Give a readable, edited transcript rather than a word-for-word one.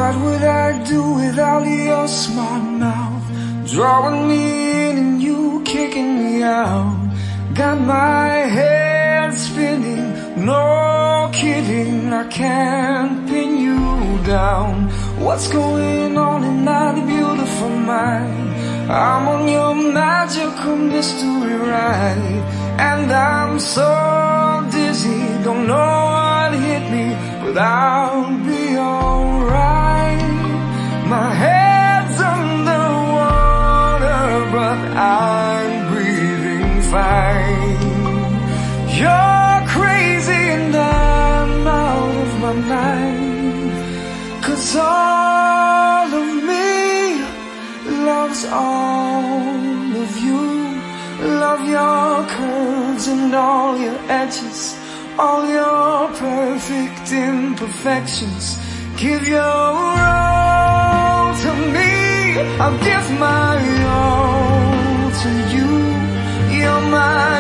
What would I do without your smart mouth? Drawing me in and you kicking me out. Got my head spinning, no kidding, I can't pin you down. What's going on in that beautiful mind? I'm on your magical mystery ride, and I'm so dizzy, don't know what hit me, but I'll be alright. My head's underwater, but I'm breathing fine. You're crazy and I'm out of my mind, 'cause all of me loves all of you. Love your curves and all your edges, all your perfect imperfections. Give your all to me, I'll give my all to you. You're my